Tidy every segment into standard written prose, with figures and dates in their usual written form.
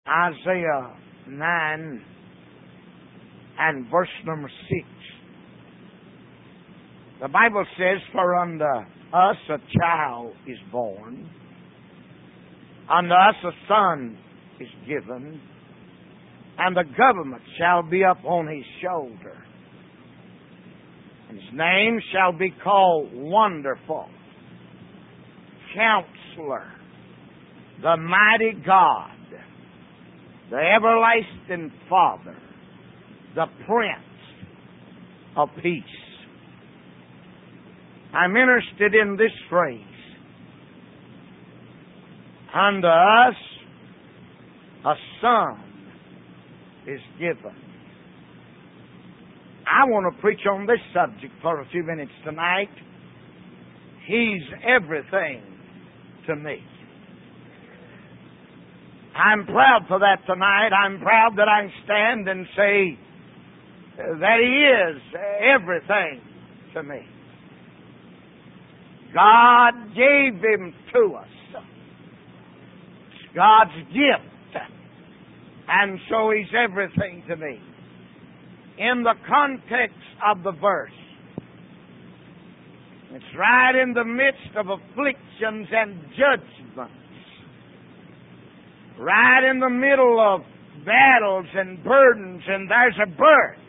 Isaiah 9 and verse number 6. The Bible says, "For unto us a child is born, unto us a son is given, and the government shall be upon his shoulder. And his name shall be called Wonderful, Counselor, the Mighty God, the Everlasting Father, the Prince of Peace." I'm interested in this phrase. Unto us a son is given. I want to preach on this subject for a few minutes tonight. He's everything to me. I'm proud for that tonight. I'm proud that I can stand and say that He is everything to me. God gave Him to us. It's God's gift. And so He's everything to me. In the context of the verse, it's right in the midst of afflictions and judgments. Right in the middle of battles and burdens, and there's a birth.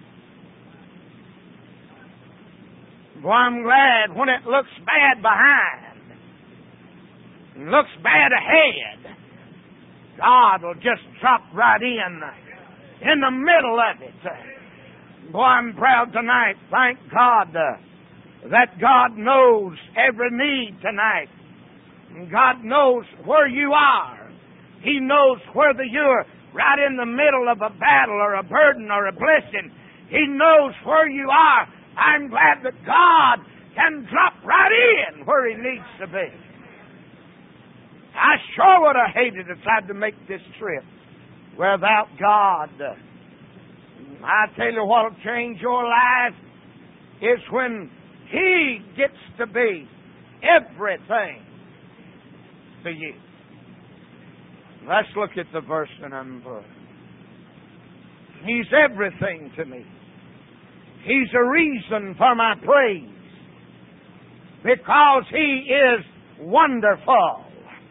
Well, I'm glad when it looks bad behind and looks bad ahead, God will just drop right in the middle of it. Boy, I'm proud tonight, thank God, that God knows every need tonight. And God knows where you are. He knows whether you're right in the middle of a battle or a burden or a blessing. He knows where you are. I'm glad that God can drop right in where He needs to be. I sure would have hated to try to make this trip without God. I tell you what'll change your life is when He gets to be everything to you. Let's look at the verse number. He's everything to me. He's a reason for my praise because He is wonderful.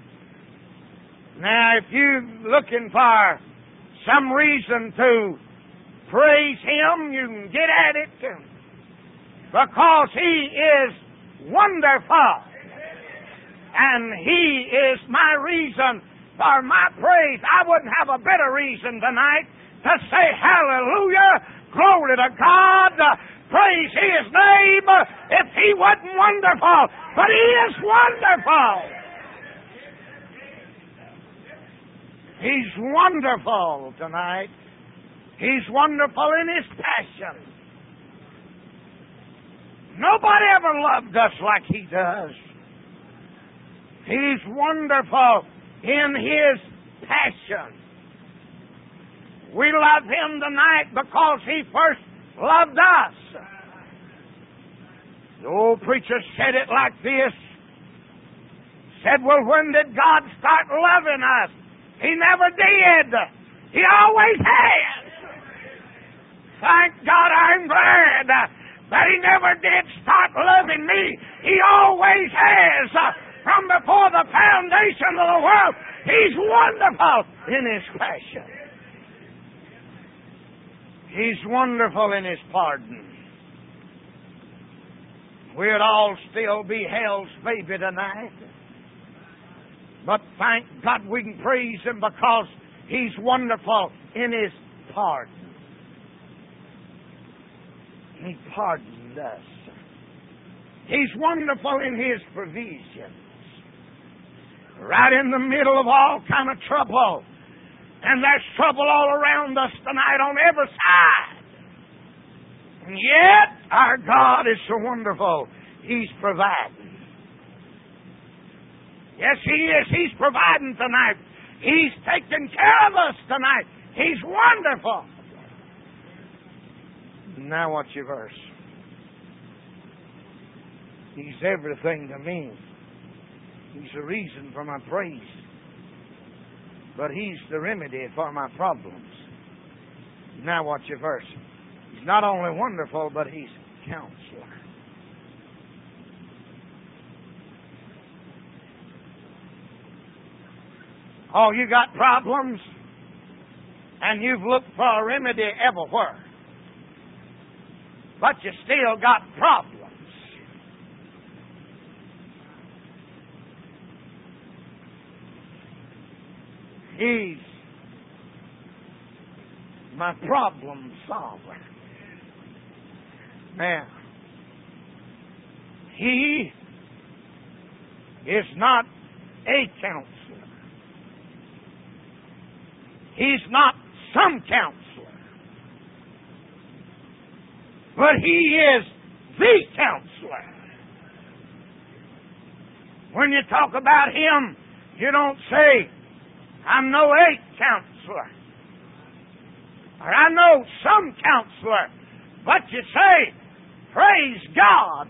Now, if you're looking for some reason to praise Him, you can get at it because He is wonderful. And He is my reason for my praise. I wouldn't have a better reason tonight to say hallelujah, glory to God, praise His name, if He wasn't wonderful. But He is wonderful. He's wonderful tonight. He's wonderful in His passion. Nobody ever loved us like He does. He's wonderful in His passion. We love Him tonight because He first loved us. The old preacher said it like this. Said, well, when did God start loving us? He never did. He always has. Thank God, I'm glad that He never did start loving me. He always has. From before the foundation of the world, He's wonderful in His passion. He's wonderful in His pardon. We'd all still be hell's baby tonight. But thank God we can praise Him because He's wonderful in His pardon. He pardoned us. He's wonderful in His provisions. Right in the middle of all kind of trouble. And there's trouble all around us tonight on every side. And yet, our God is so wonderful. He's providing. Yes, He is. He's providing tonight. He's taking care of us tonight. He's wonderful. Now watch your verse. He's everything to me. He's the reason for my praise. but He's the remedy for my problems. Now watch your verse. He's not only wonderful, but He's Counselor. Oh, you got problems, and you've looked for a remedy everywhere, but you still got problems. He's my problem solver. Now, He is not a counselor. He's not some counselor. But He is the counselor. When you talk about Him, you don't say, I'm no a counselor, or I know some counselor, but you say, praise God,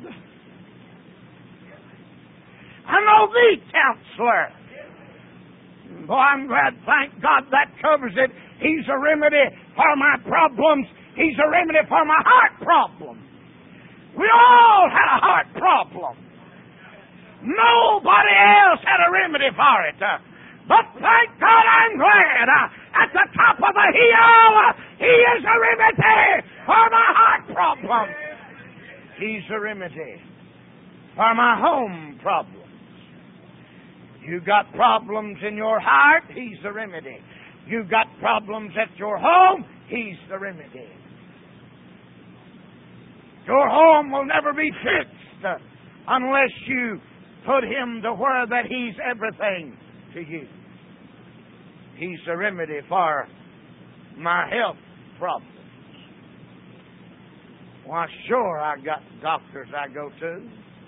I know the counselor. Boy, I'm glad, thank God, that covers it. He's a remedy for my problems. He's a remedy for my heart problem. We all had a heart problem. Nobody else had a remedy for it. But thank God, I'm glad at the top of the hill, He is a remedy for my heart problem. He's a remedy for my home problems. You got problems in your heart, He's the remedy. You got problems at your home, He's the remedy. Your home will never be fixed unless you put Him to where that He's everything to you. He's the remedy for my health problems. Why, sure, I got doctors I go to.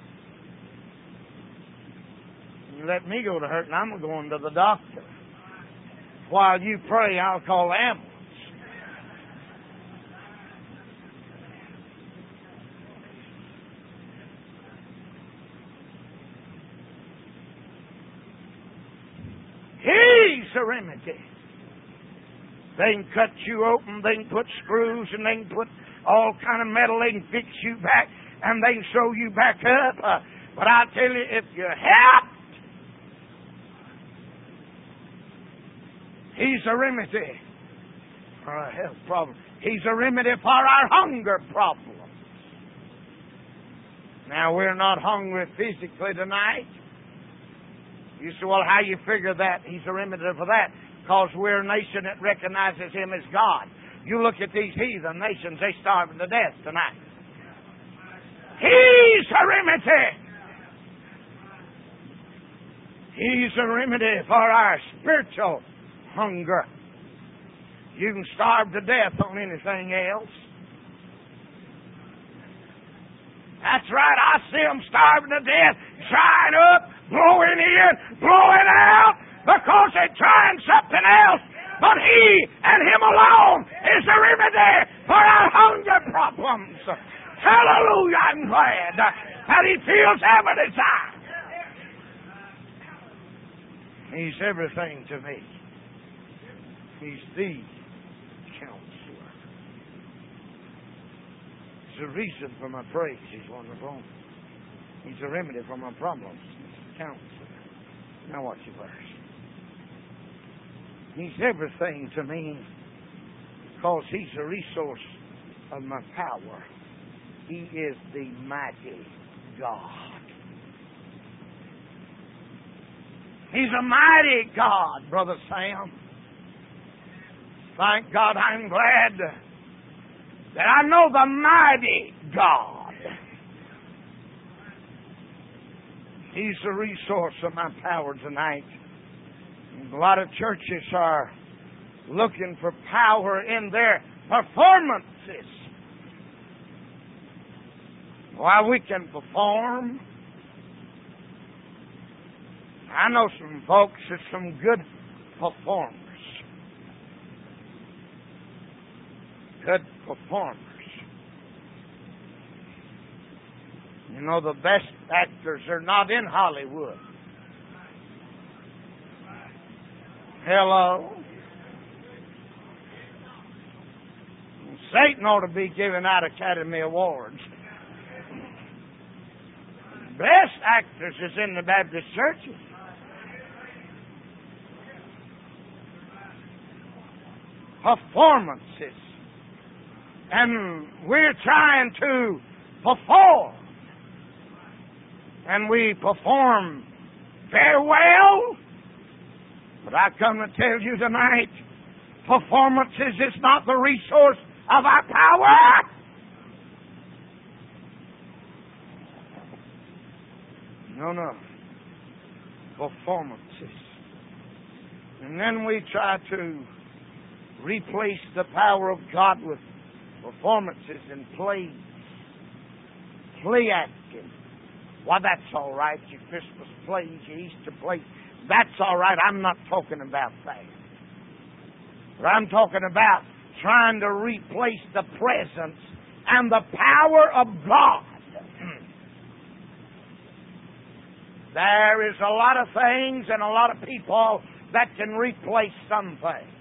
You let me go to hurt, and I'm going to the doctor. While you pray, I'll call the ambulance. He's a remedy. They can cut you open, they can put screws, and they can put all kind of metal, they can fix you back, and they can sew you back up. But I tell you, if you have, He's a remedy for our health problem. He's a remedy for our hunger problems. Now, we're not hungry physically tonight. You say, well, how you figure that? He's a remedy for that. Because we're a nation that recognizes Him as God. You look at these heathen nations, they're starving to death tonight. He's a remedy. He's a remedy for our spiritual hunger. You can starve to death on anything else. That's right, I see them starving to death, drying up, blowing in, blowing out, because they're trying something else. But He and Him alone is the remedy for our hunger problems. Hallelujah, I'm glad that He feels every desire. He's everything to me. He's the counselor. He's the reason for my praise. He's wonderful. He's a remedy for my problems. He's a counselor. Now watch your verse. He's everything to me because He's a resource of my power. He is the mighty God. He's a mighty God, Brother Sam. Thank God, I'm glad that I know the mighty God. He's the resource of my power tonight. A lot of churches are looking for power in their performances. Why, we can perform. I know some folks that's some good performers. Good performers. You know, the best actors are not in Hollywood. Hello. Satan ought to be giving out Academy Awards. Best actresses in the Baptist churches. Performances. And we're trying to perform. And we perform very well. But I come to tell you tonight, performances is not the resource of our power. No. Performances. And then we try to replace the power of God with performances and plays. Play acting. Why, that's all right. Your Christmas plays, your Easter plays. That's all right. I'm not talking about that. But I'm talking about trying to replace the presence and the power of God. There is a lot of things and a lot of people that can replace some things.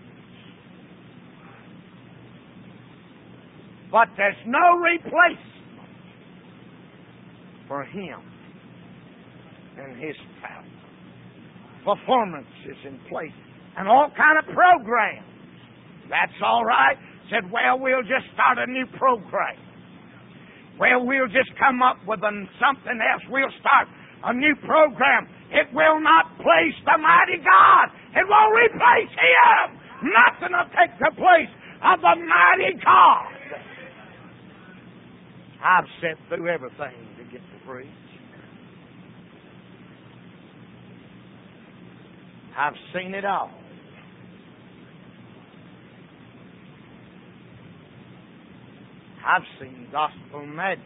But there's no replacement for Him and His power. Performances in place and all kind of programs. That's all right. Said, well, we'll just start a new program. Well, we'll just come up with something else. We'll start a new program. It will not place the mighty God. It won't replace Him. Nothing will take the place of the mighty God. I've sat through everything to get to preach. I've seen it all. I've seen gospel magic.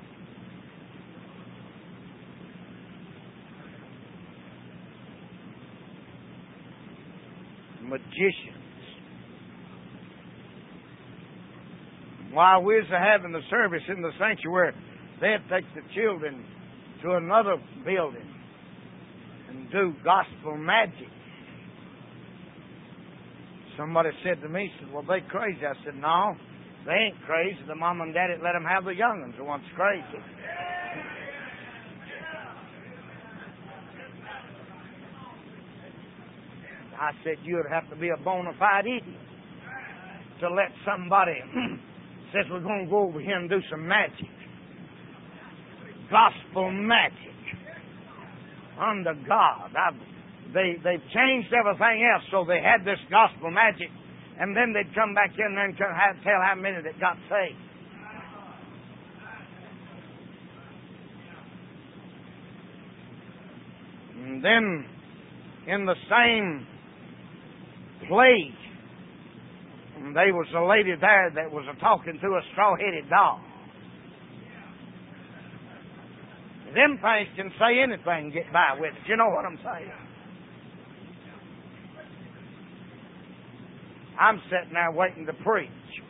Magicians. While we was having the service in the sanctuary, they'd take the children to another building and do gospel magic. Somebody said to me, said, well, they crazy. I said, no, they ain't crazy. The mom and daddy let them have the young ones. The ones crazy. I said, you'd have to be a bona fide idiot to let somebody says we're going to go over here and do some magic. Gospel magic. Under God. They've changed everything else, so they had this gospel magic, and then they'd come back in there and tell how many that got saved. And then, in the same place, there was a lady there that was talking to a straw-headed dog. Them things can say anything and get by with it. You know what I'm saying? I'm sitting there waiting to preach.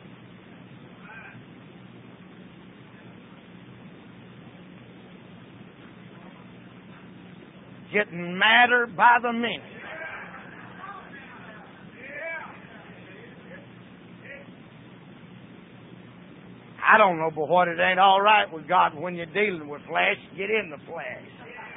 Getting madder by the minute. I don't know, but what, it ain't all right with God when you're dealing with flesh. Get in the flesh.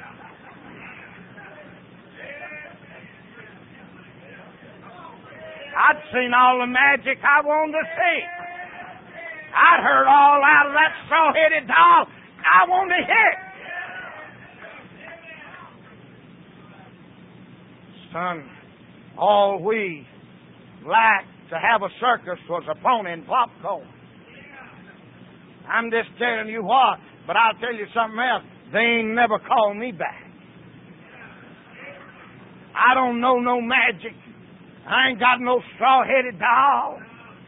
I'd seen all the magic I wanted to see. I'd heard all out of that straw-headed dog I wanted to hear. Son, all we lacked to have a circus was a pony and popcorn. I'm just telling you what, but I'll tell you something else. They ain't never called me back. I don't know no magic. I ain't got no straw-headed dog.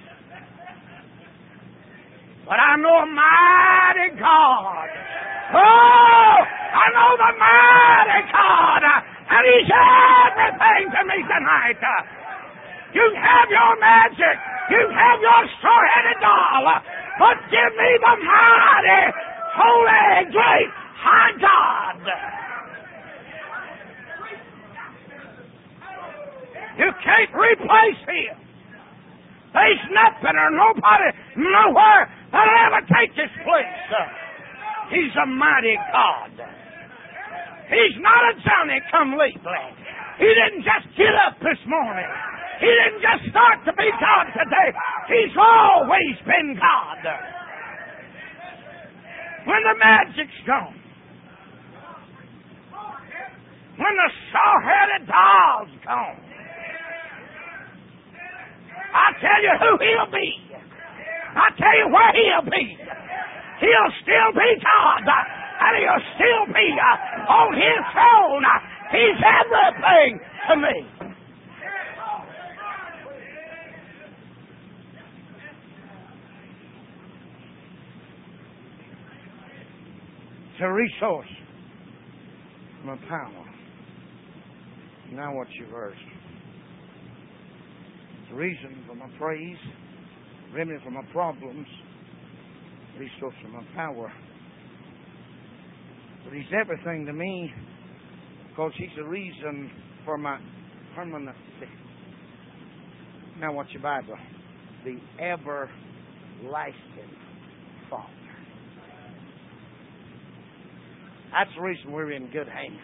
But I know a mighty God. Oh, I know the mighty God. And He's everything to me tonight. You can have your magic. You can have your straw-headed doll. But give me the mighty, holy, great, high God. You can't replace Him. There's nothing or nobody nowhere that'll ever take His place. He's a mighty God. He's not a Johnny-come-lately. He didn't just get up this morning. He didn't just start to be God today. He's always been God. When the magic's gone, when the saw-headed doll's gone, I'll tell you who He'll be. I'll tell you where He'll be. He'll still be God, and He'll still be on His throne. He's everything to me. It's a resource, my power. Now what's your verse? It's a reason for my praise, remedy for my problems, resource for my power. But He's everything to me because He's the reason for my permanency. Now what's your Bible? The everlasting Father. That's the reason we're in good hands.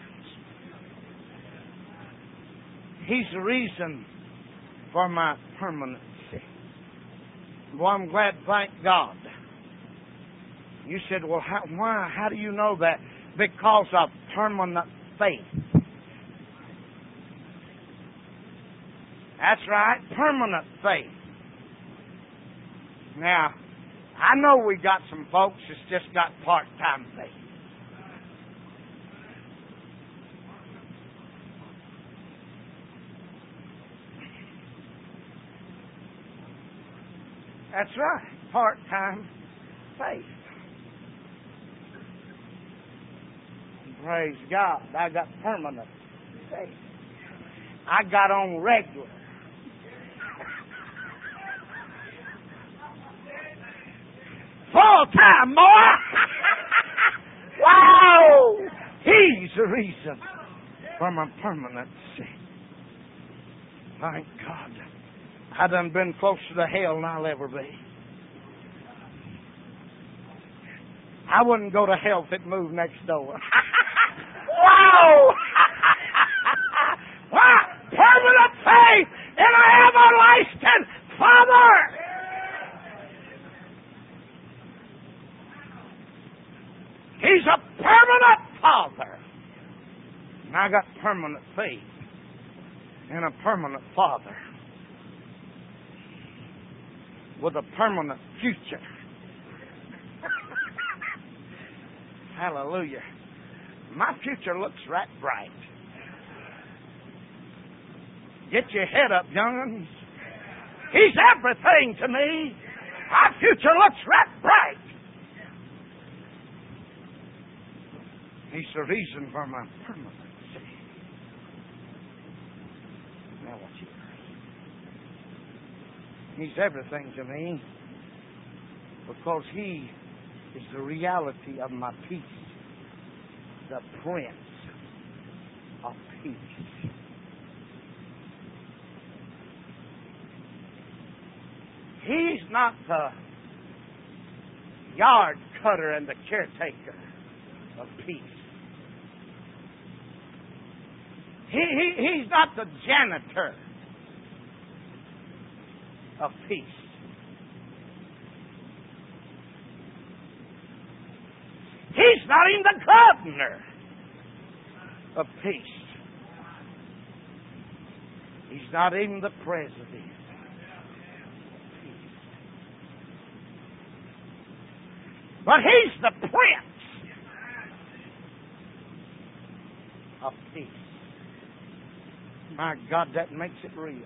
He's the reason for my permanency. Well, I'm glad, thank God. You said, well, why? How do you know that? Because of permanent faith. That's right, permanent faith. Now, I know we got some folks that's just got part-time faith. That's right, part-time faith. Praise God, I got permanent faith. I got on regular. Full-time, boy! Wow! He's the reason for my permanency. Thank God. I done been closer to hell than I'll ever be. I wouldn't go to hell if it moved next door. Wow! Wow! Permanent faith in an everlasting Father. He's a permanent Father. And I got permanent faith in a permanent Father with a permanent future. Hallelujah. My future looks right bright. Get your head up, young'uns. He's everything to me. My future looks right bright. He's the reason for my permanency. Now what's yours? He's everything to me because He is the reality of my peace, the Prince of Peace. He's not the yard cutter and the caretaker of peace. He's not the janitor of peace. He's not even the governor of peace. He's not even the president of peace. But He's the Prince of peace. My God, that makes it real.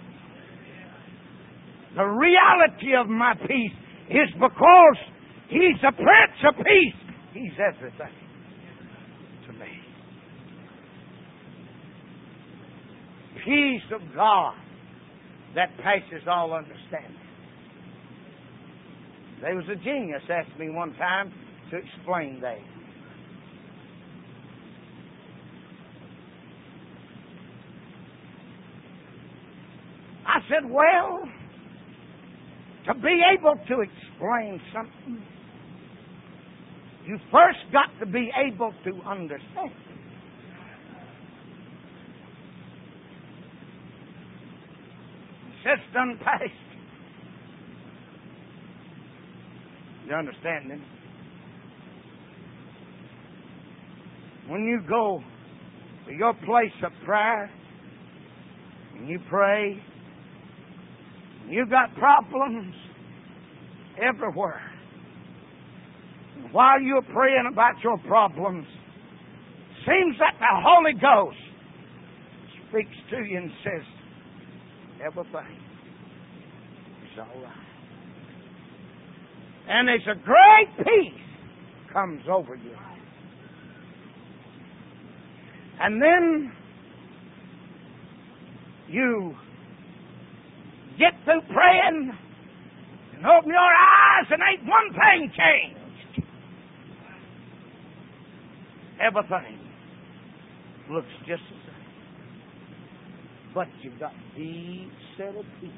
The reality of my peace is because He's the Prince of Peace. He's everything to me. Peace of God that passes all understanding. There was a genius asked me one time to explain that. said, well, to be able to explain something, you first got to be able to understand it. Just done past. You understand it? When you go to your place of prayer and you pray, you got problems everywhere. And while you're praying about your problems, seems that the Holy Ghost speaks to you and says, everything is all right. And there's a great peace comes over you. And then you get through praying and open your eyes and ain't one thing changed. Everything looks just the same. But you've got deep set of peace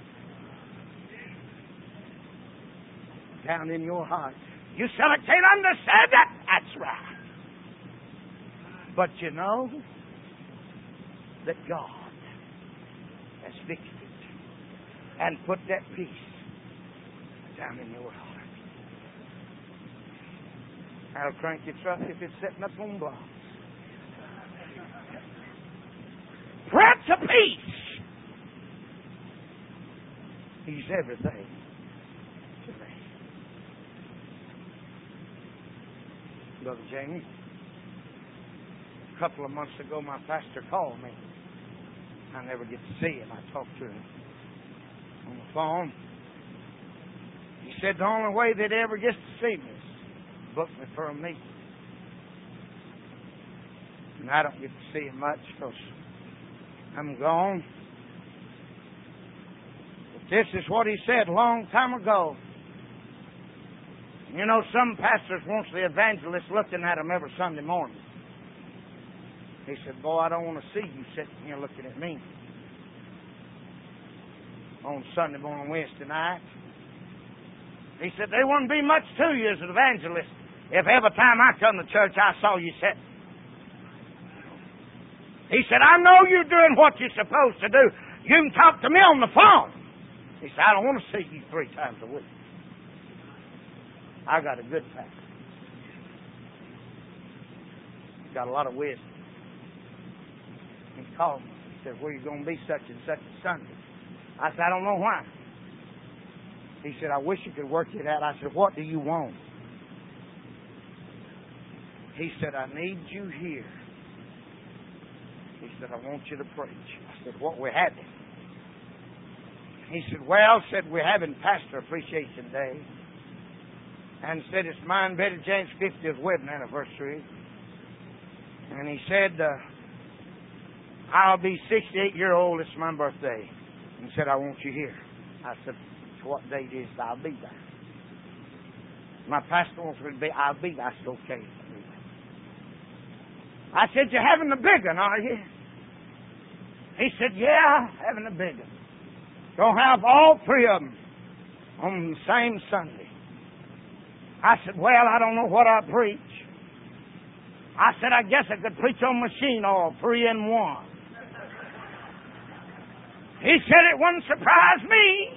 down in your heart. You said, I can't understand that. That's right. But you know that God has fixed it and put that peace down in your heart. I'll crank your truck if it's sitting up on blocks. Prince of Peace. He's everything to me. Brother Jamie, a couple of months ago, my pastor called me. I never get to see him. I talked to him on the phone. He said the only way that he ever gets to see me is book me for a meeting. And I don't get to see him much because I'm gone. But this is what he said a long time ago. You know, some pastors wants the evangelist looking at them every Sunday morning. He said, boy, I don't want to see you sitting here looking at me on Sunday morning, Wednesday night. He said, there wouldn't be much to you as an evangelist if every time I come to church I saw you sitting. He said, I know you're doing what you're supposed to do. You can talk to me on the phone. He said, I don't want to see you 3 times a week. I got a good pastor. He's got a lot of wisdom. He called me. He said, where are you going to be such and such a Sunday? I said, I don't know why. He said, I wish you could work it out. I said, what do you want? He said, I need you here. He said, I want you to preach. I said, what we're having? He said, well, we're having Pastor Appreciation Day. And said, it's mine, Betty Jane's 50th wedding anniversary. And he said, I'll be 68-year-old. It's my birthday. And said, I want you here. I said, what date is it? I'll be there. My pastor wants me to be, I'll be there. I said, okay. I said, you're having the big one, are you? He said, yeah, having the big one. Don't have all 3 of them on the same Sunday. I said, well, I don't know what I preach. I said, I guess I could preach on machine oil, 3 in 1. He said, it wouldn't surprise me.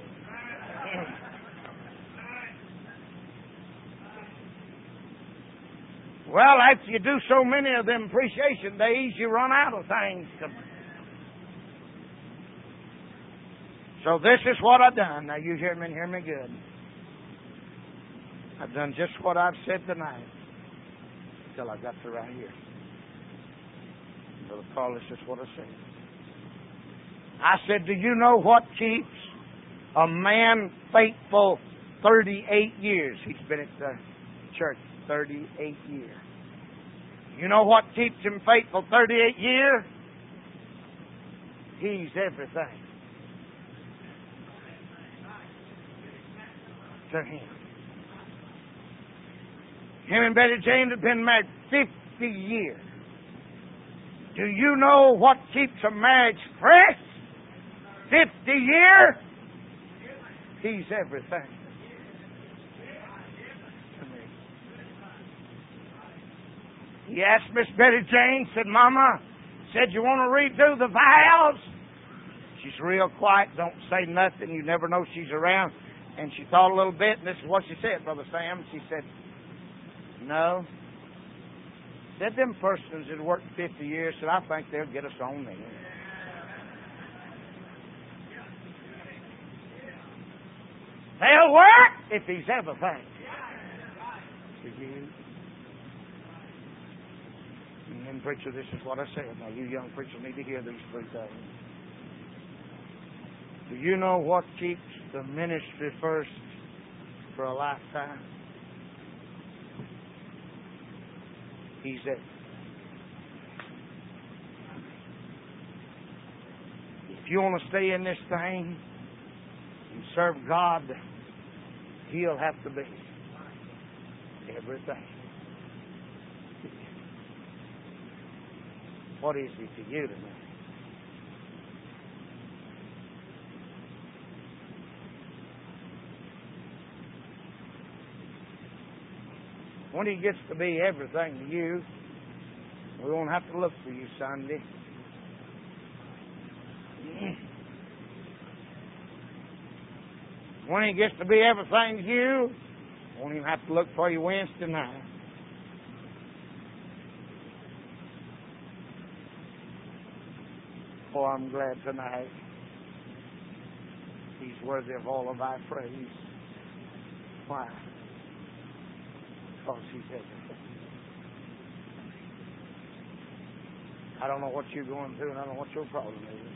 Well, after you do so many of them appreciation days, you run out of things to... So this is what I've done. Now you hear me good. I've done just what I've said tonight until I got to right here. Brother Paul, this is what I said. I said, do you know what keeps a man faithful 38 years? He's been at the church 38 years. You know what keeps him faithful 38 years? He's everything to him. Him and Betty Jane have been married 50 years. Do you know what keeps a marriage fresh? 50-year, He's everything to me. He asked Miss Betty Jane, said, Mama, said, you want to read through the vows? She's real quiet, don't say nothing. You never know she's around. And she thought a little bit, and this is what she said, Brother Sam. She said, no. Said them persons that worked 50 years, said, I think they'll get us on there. They'll work if He's everything to you. And then, preacher, this is what I said. Now, you young preachers need to hear these three things. Do you know what keeps the ministry first for a lifetime? He's it. If you want to stay in this thing and serve God, He'll have to be everything. What is He to you tonight? When He gets to be everything to you, we won't have to look for you Sunday. When He gets to be everything to you, we won't even have to look for you Wednesday night. Oh, I'm glad tonight He's worthy of all of our praise. Why? Because He's everything. I don't know what you're going through, and I don't know what your problem is.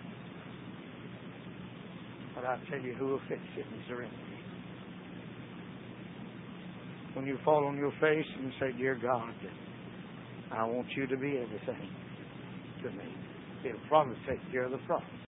But I'll tell you who will fix it in serenity. When you fall on your face and say, Dear God, I want You to be everything to me. It'll probably take care of the problem.